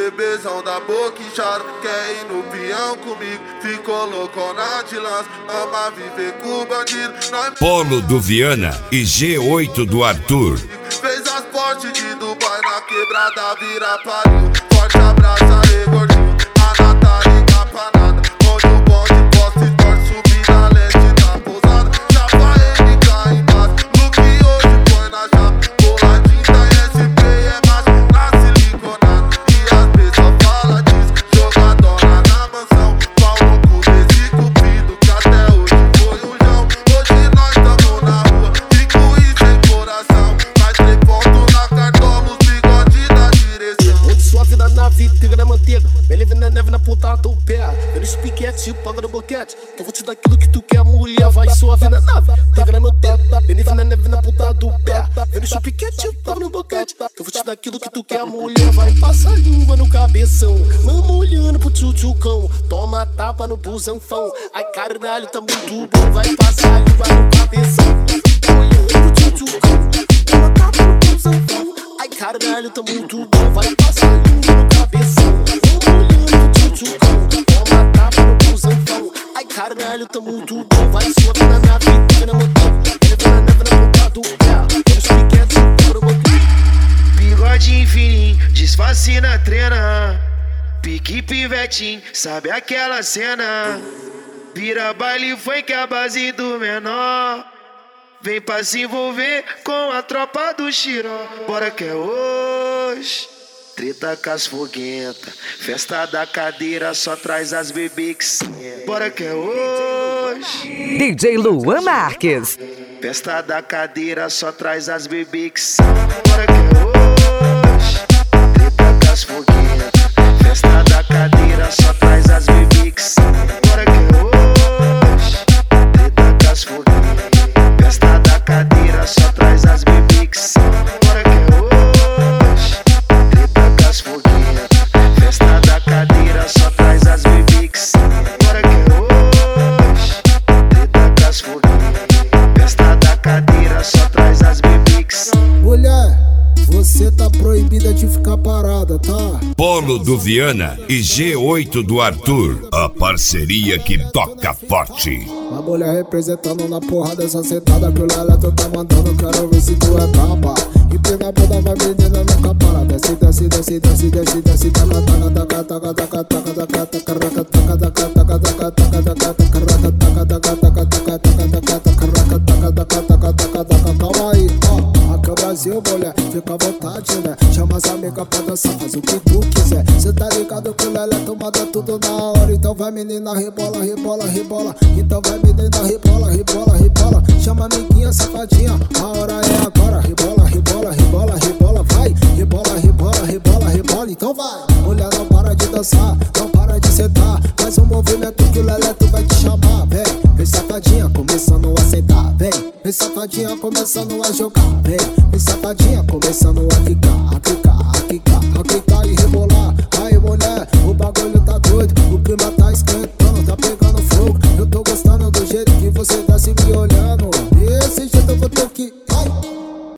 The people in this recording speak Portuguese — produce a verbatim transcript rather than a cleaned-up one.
bebezão da boca inchada. Quer ir no peão comigo, ficou loucona de lança. Ama viver com o bandido. Nós... Polo do Viana e G oito do Arthur. Fez as portes de Dubai na quebrada, vira pariu. Forte abraço aí, gordinho. A Natália liga pra nada. Onde o bonde posta e torce, subir na leste da pousada. Chapa ele cai embaixo. Look hoje põe na chapa. Boladinho da S P é macho, na siliconada. E as pessoas falam disso. Jogadora na mansão. Pau no cu desse cupido que até hoje foi um jão. Hoje nós tamo na rua, rico e sem coração. Nós três pontos na cartola, os bigode da direção. Onde sua vida na vida, na manteiga. Bem livre na neve na ponta do pé. Eu nos piquete, paga no boquete. Que eu vou te dar aquilo que tu quer, mulher. Vai sua vida na nave, pega na manteiga. Bem livre na neve na ponta do pé. Eu nos piquete, paga no boquete. Que eu vou te dar aquilo que tu quer, mulher. Vai passar língua no cabeção. Mama olhando pro tchutchucão. Toma tapa no busanfão. Ai caralho, tá muito bom. Vai passar língua no cabeção. Olhando pro tchutchucão. Toma tapa no busanfão. Ai caralho, tá muito bom. Vai passar língua no cabeção. Olhando pro tchutchucão. Toma tapa no busanfão. Ai caralho, tá muito bom. Vai sua vida na vida, na manteiga. Ele na neve na ponta do pé. Eu nos piquete, pro boquete. Bigode fininho, disfarce na trena. Pique pivetinho, sabe aquela cena? Vira baile foi que é a base do menor. Vem pra se envolver com a tropa do Xiró. Bora que é hoje. Treta com as foguenta. Festa da cadeira só traz as bebê que senta. Bora que é hoje. D J Luan Marques. Festa da cadeira só traz as bebê que senta. Bora que é hoje. Treta com as foguenta. Festa da cadeira só traz as bebê que senta. Bora que é hoje. Treta com as foguenta. Festa da cadeira só traz as bebê que senta. Bora que é hoje. Treta com as fogueira. Festa da cadeira só traz as bebê que senta. Bora que é hoje. Treta com as fogueira. Festa da cadeira só traz as bebê que senta. Mulher, você tá proibida de ficar parada, tá? Polo do Viana e G oito do Arthur. A parceria que toca forte. A mulher representando na porrada essa sentada que o Lelé tu tá mandando. Quero ver se tu é braba. E pega a bunda, vai menina, nunca para. Desce, desce, desce, desce, desce, desce. Taca, taca, taca, taca, taca, taca, taca, taca, taca, taca, taca, taca, taca, taca, taca, taca, taca, taca, taca. Calma aí, ó. Aqui é o Brasil, mulher, fica à vontade, né? Chama as amigas pra dançar, faz o que tu quiser. Cê tá ligado que o Lelé tu manda tudo na hora. Então vai menina, rebola, rebola, rebola. Então vai menina, rebola, rebola, rebola. Chama a amiguinha, safadinha, a hora é agora. Rebola, rebola, rebola, rebola, vai. Rebola, rebola, rebola, rebola. Então vai. Mulher, não para de dançar, não para de sentar. Faz um movimento que o Lelé tu vai te chamar. Vem, vem safadinha, começando a sentar. Vem, vem safadinha, começando a jogar. Vem, vem safadinha, começando a quicar, a quicar, a quicar, a quicar e rebolar. Aí mulher, o bagulho tá doido, o clima tá esquentando, tá pegando fogo. Eu tô